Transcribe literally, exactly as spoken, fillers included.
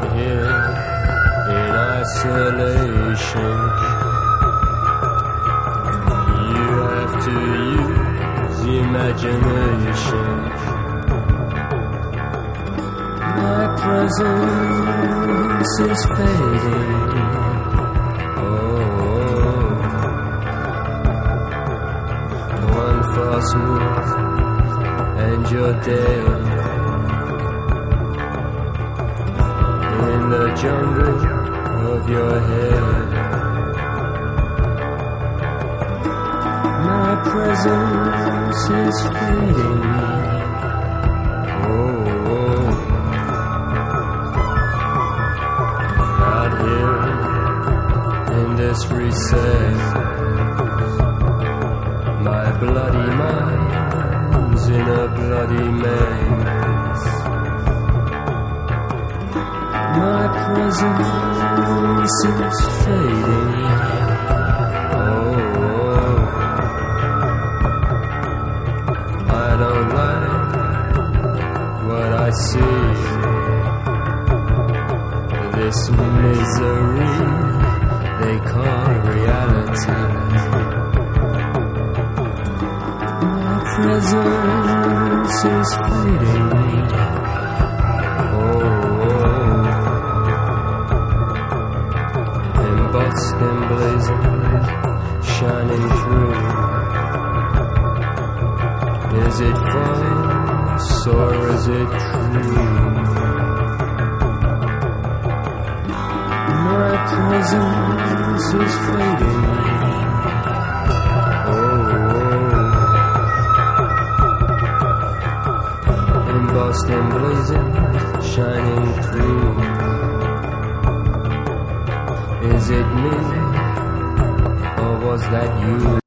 out here in isolation. You have to use imagination. My presence is fading. Oh, one false move and you're dead. In the jungle of your head, my presence is fading. Oh, oh. Out here in this recess, my bloody mind's in a bloody maze. My presence is fading. Oh, oh, I don't like what I see. This misery they call reality. My presence is fading. Boston blazing, shining through. Is it false or is it true? My presence is fading. Oh, oh. In Boston blazing, shining through. Is it me, or was that you?